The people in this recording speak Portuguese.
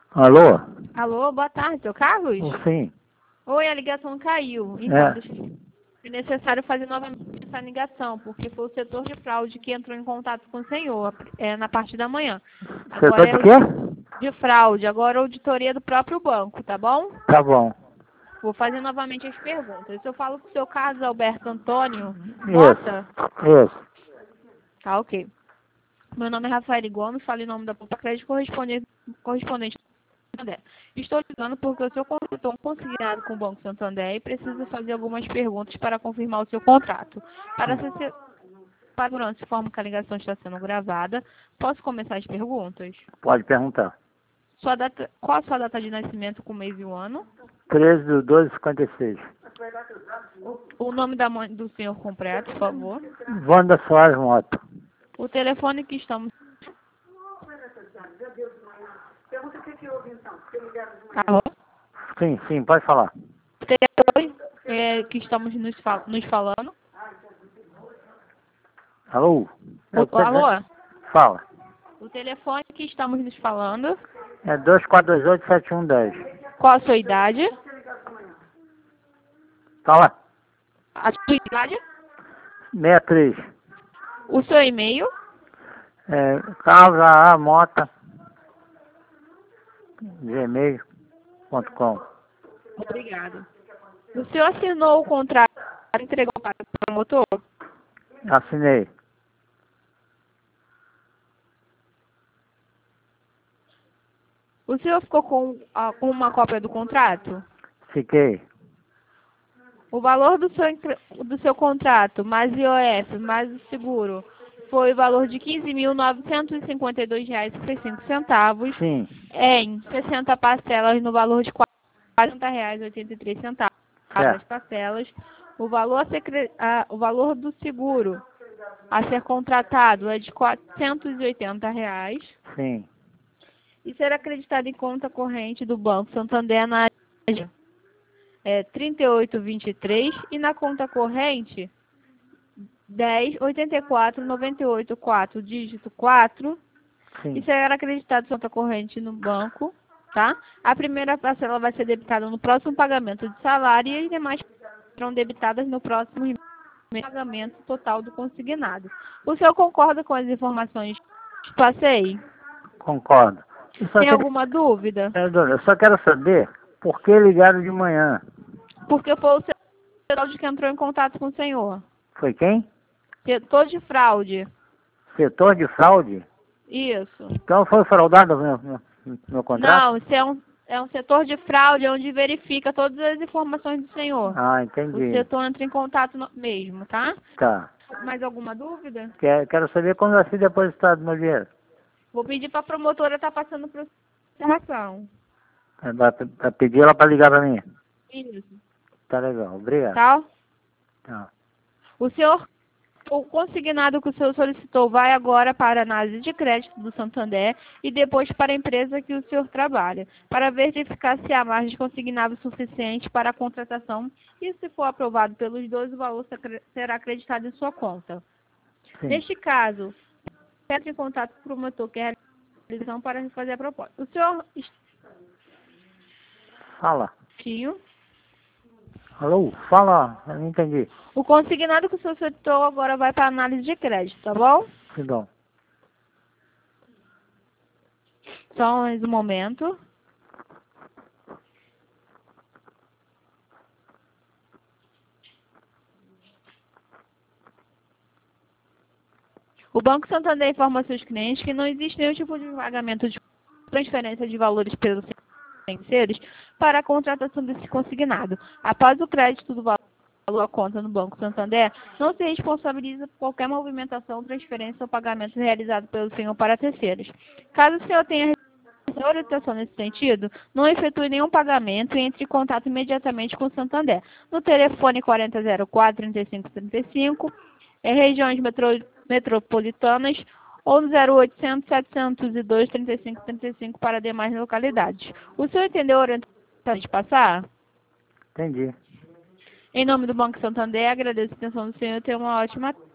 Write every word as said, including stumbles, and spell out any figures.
Alô? Alô, boa tarde, seu Carlos? Sim. Oi, a ligação caiu. Então, É. deixa- é necessário fazer novamente essa ligação, porque foi o setor de fraude que entrou em contato com o senhor é, na parte da manhã. Setor Agora é de o quê? de fraude, agora a auditoria do próprio banco, tá bom? Tá bom. Vou fazer novamente as perguntas. Se eu falo com o seu Carlos Alberto Antônio Mota, Isso. Isso. tá ok. Meu nome é Rafael Gomes, falo em nome da Poupa Crédito correspondente, correspondente do Santander. Estou ligando porque o senhor contratou um consignado com o Banco Santander e precisa fazer algumas perguntas para confirmar o seu contrato. Para ser se- para a segurança, informo que a ligação está sendo gravada. Posso começar as perguntas? Pode perguntar. Sua data, qual a sua data de nascimento com mês e o ano? treze de doze de cinquenta e seis. O nome da mãe do senhor completo, por favor. Wanda Soares Mota. O telefone que estamos... Alô? Sim, sim, pode falar. O telefone é, que estamos nos, fal- nos falando. Alô? Eu O, alô? Fala. O telefone que estamos nos falando. É dois quatro dois oito sete um um zero. Qual a sua idade? Fala. A sua idade? sessenta e três. O seu e-mail? É, Carlos A. Mota. gmail ponto com. Obrigado. O senhor assinou o contrato para entregar para o promotor? Assinei. O senhor ficou com, a- com uma cópia do contrato? Fiquei. O valor do seu, entre- do seu contrato, mais I O F, mais o seguro, foi o valor de quinze mil novecentos e cinquenta e dois reais e trinta e cinco centavos, Sim. em sessenta parcelas no valor de quarenta reais e oitenta e três centavos. As Certo. parcelas, o valor, a ser cre- a- o valor do seguro a ser contratado é de quatrocentos e oitenta reais Sim. e será acreditado em conta corrente do Banco Santander na é, trinta e oito vinte e três e na conta corrente dez oitenta e quatro noventa e oito quatro, dígito quatro, e Sim. será acreditado em conta corrente no banco, tá? A primeira parcela vai ser debitada no próximo pagamento de salário e as demais serão debitadas no próximo pagamento total do consignado. O senhor concorda com as informações que passei? Concordo. Eu só, Tem queria, alguma dúvida? é, dona, eu só quero saber por que ligaram de manhã. Porque foi o setor que entrou em contato com o senhor. Foi quem? Setor de fraude. Setor de fraude? Isso. Então foi fraudado meu, meu, meu contrato? Não, isso é um, é um setor de fraude onde verifica todas as informações do senhor. Ah, O entendi. setor entra em contato no- mesmo, tá? Tá. Mais alguma dúvida? Quero, quero saber quando vai ser depositado meu dinheiro. Vou pedir para a promotora estar passando para informação. É, Vai vai pedir ela para ligar para mim. Isso. Tá legal, obrigado. Tá? Tá. O senhor, o consignado que o senhor solicitou vai agora para a análise de crédito do Santander e depois para a empresa que o senhor trabalha, para verificar se há margem consignável suficiente para a contratação e, se for aprovado pelos dois, o valor será acreditado em sua conta. Sim. Neste caso, entre em contato com o promotor que é a realização para fazer a proposta. O senhor Fala. Tinho, Alô? Fala. Eu não entendi. o consignado que o senhor solicitou agora vai para a análise de crédito, tá bom? Que bom. Só mais um momento. O Banco Santander informa seus clientes que não existe nenhum tipo de pagamento de transferência de valores pelos financeiros para a contratação desse consignado. Após o crédito do valor à conta no Banco Santander, não se responsabiliza por qualquer movimentação, transferência ou pagamento realizado pelo senhor para terceiros. Caso o senhor tenha orientação nesse sentido, não efetue nenhum pagamento e entre em contato imediatamente com o Santander. No telefone quarenta zero quatro, trinta e cinco trinta e cinco, em regiões metro, metropolitanas, ou no zero oitocentos, setecentos e dois, trinta e cinco trinta e cinco para demais localidades. O senhor entendeu a orientação de passar? Entendi. Em nome do Banco Santander, agradeço a atenção do senhor e tenha uma ótima